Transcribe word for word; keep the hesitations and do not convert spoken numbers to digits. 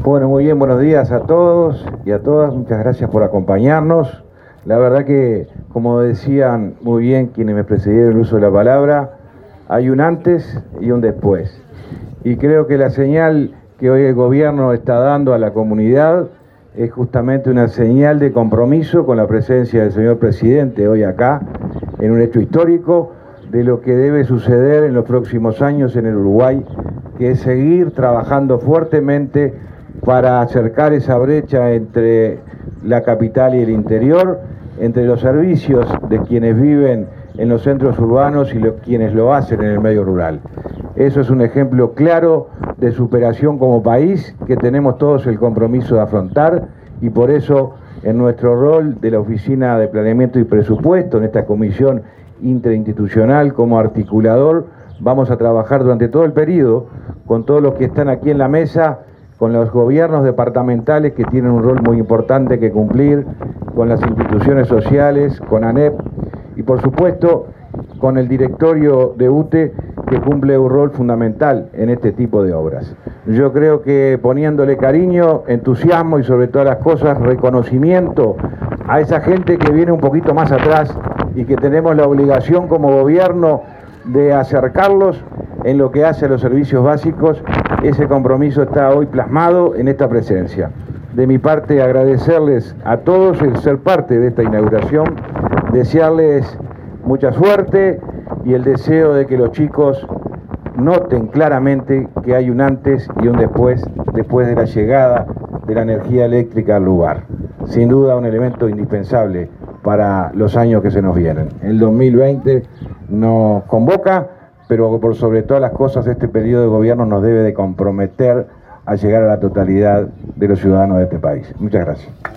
Bueno, muy bien, buenos días a todos y a todas, muchas gracias por acompañarnos. La verdad que, como decían muy bien quienes me precedieron en el uso de la palabra, hay un antes y un después. Y creo que la señal que hoy el gobierno está dando a la comunidad es justamente una señal de compromiso con la presencia del señor presidente hoy acá, en un hecho histórico de lo que debe suceder en los próximos años en el Uruguay, que es seguir trabajando fuertemente para acercar esa brecha entre la capital y el interior, entre los servicios de quienes viven en los centros urbanos y los quienes lo hacen en el medio rural. Eso es un ejemplo claro de superación como país que tenemos todos el compromiso de afrontar, y por eso en nuestro rol de la Oficina de Planeamiento y Presupuesto, en esta comisión interinstitucional como articulador, vamos a trabajar durante todo el periodo con todos los que están aquí en la mesa, con los gobiernos departamentales que tienen un rol muy importante que cumplir, con las instituciones sociales, con ANEP y por supuesto con el directorio de U T E que cumple un rol fundamental en este tipo de obras. Yo creo que poniéndole cariño, entusiasmo y sobre todas las cosas reconocimiento a esa gente que viene un poquito más atrás y que tenemos la obligación como gobierno de acercarlos en lo que hace a los servicios básicos, ese compromiso está hoy plasmado en esta presencia. De mi parte, agradecerles a todos el ser parte de esta inauguración, desearles mucha suerte y el deseo de que los chicos noten claramente que hay un antes y un después, después de la llegada de la energía eléctrica al lugar. Sin duda un elemento indispensable para los años que se nos vienen. El dos mil veinte nos convoca, pero por sobre todas las cosas este periodo de gobierno nos debe de comprometer a llegar a la totalidad de los ciudadanos de este país. Muchas gracias.